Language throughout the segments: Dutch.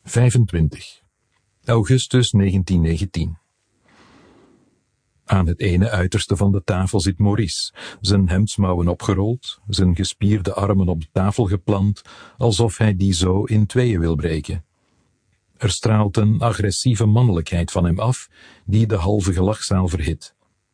25 augustus 1919. Aan het ene uiterste van de tafel zit Maurice, zijn hemdsmouwen opgerold, zijn gespierde armen op de tafel geplant, alsof hij die zo in tweeën wil breken. Er straalt een agressieve mannelijkheid van hem af, die de halve gelachzaal verhit.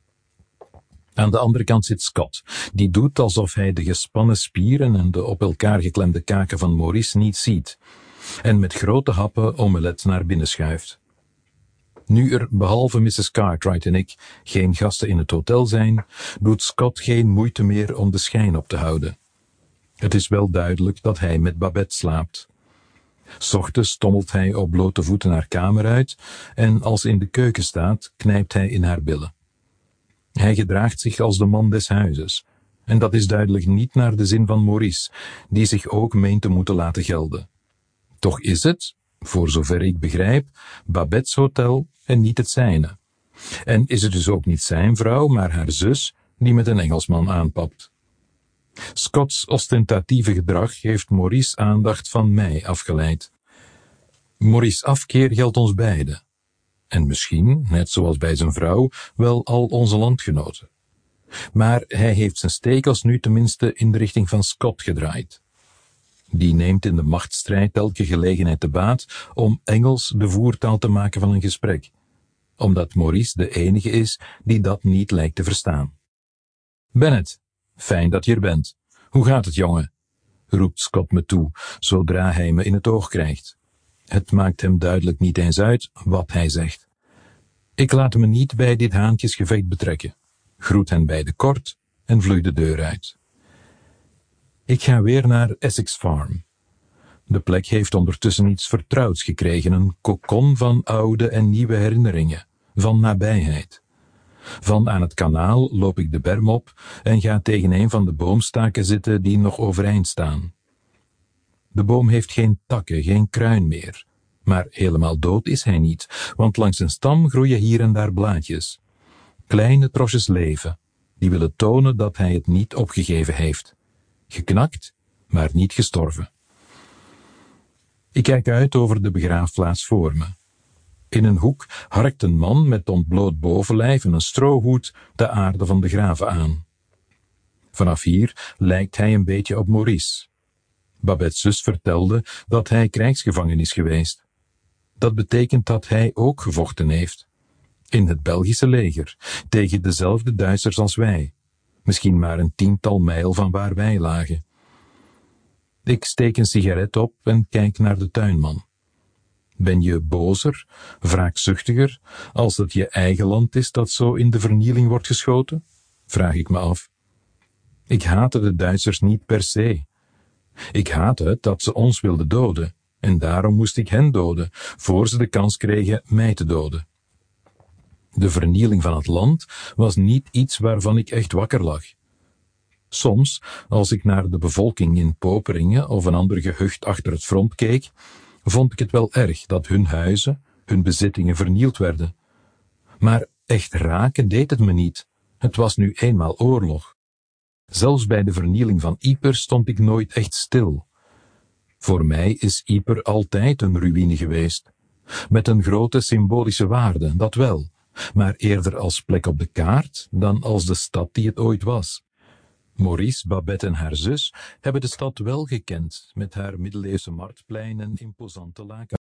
Aan de andere kant zit Scott, die doet alsof hij de gespannen spieren en de op elkaar geklemde kaken van Maurice niet ziet, en met grote happen omelet naar binnen schuift. Nu er, behalve Mrs. Cartwright en ik, geen gasten in het hotel zijn, doet Scott geen moeite meer om de schijn op te houden. Het is wel duidelijk dat hij met Babette slaapt. 's Ochtends stommelt hij op blote voeten haar kamer uit en als ze in de keuken staat, knijpt hij in haar billen. Hij gedraagt zich als de man des huizes, en dat is duidelijk niet naar de zin van Maurice, die zich ook meent te moeten laten gelden. Toch is het, voor zover ik begrijp, Babette's hotel en niet het zijne. En is het dus ook niet zijn vrouw, maar haar zus, die met een Engelsman aanpapt. Scott's ostentatieve gedrag heeft Maurice's aandacht van mij afgeleid. Maurice's afkeer geldt ons beiden. En misschien, net zoals bij zijn vrouw, wel al onze landgenoten. Maar hij heeft zijn stekels nu tenminste in de richting van Scott gedraaid. Die neemt in de machtsstrijd elke gelegenheid te baat om Engels de voertaal te maken van een gesprek, omdat Maurice de enige is die dat niet lijkt te verstaan. Bennett, fijn dat je er bent. Hoe gaat het, jongen? Roept Scott me toe, zodra hij me in het oog krijgt. Het maakt hem duidelijk niet eens uit wat hij zegt. Ik laat me niet bij dit haantjesgevecht betrekken, groet hen beiden kort en vloei de deur uit. Ik ga weer naar Essex Farm. De plek heeft ondertussen iets vertrouwds gekregen, een kokon van oude en nieuwe herinneringen, van nabijheid. Van aan het kanaal loop ik de berm op en ga tegen een van de boomstaken zitten die nog overeind staan. De boom heeft geen takken, geen kruin meer, maar helemaal dood is hij niet, want langs zijn stam groeien hier en daar blaadjes. Kleine trosjes leven, die willen tonen dat hij het niet opgegeven heeft. Geknakt, maar niet gestorven. Ik kijk uit over de begraafplaats voor me. In een hoek harkt een man met ontbloot bovenlijf en een strohoed de aarde van de graven aan. Vanaf hier lijkt hij een beetje op Maurice. Babette's zus vertelde dat hij krijgsgevangen is geweest. Dat betekent dat hij ook gevochten heeft. In het Belgische leger, tegen dezelfde Duitsers als wij. Misschien maar een 10-tal mijl van waar wij lagen. Ik steek een sigaret op en kijk naar de tuinman. Ben je bozer, wraakzuchtiger, als het je eigen land is dat zo in de vernieling wordt geschoten? Vraag ik me af. Ik haatte de Duitsers niet per se. Ik haatte het dat ze ons wilden doden, en daarom moest ik hen doden, voor ze de kans kregen mij te doden. De vernieling van het land was niet iets waarvan ik echt wakker lag. Soms, als ik naar de bevolking in Poperingen of een ander gehucht achter het front keek, vond ik het wel erg dat hun huizen, hun bezittingen vernield werden. Maar echt raken deed het me niet. Het was nu eenmaal oorlog. Zelfs bij de vernieling van Ypres stond ik nooit echt stil. Voor mij is Ypres altijd een ruïne geweest. Met een grote symbolische waarde, dat wel, maar eerder als plek op de kaart dan als de stad die het ooit was. Maurice, Babette en haar zus hebben de stad wel gekend, met haar middeleeuwse marktplein en imposante laken.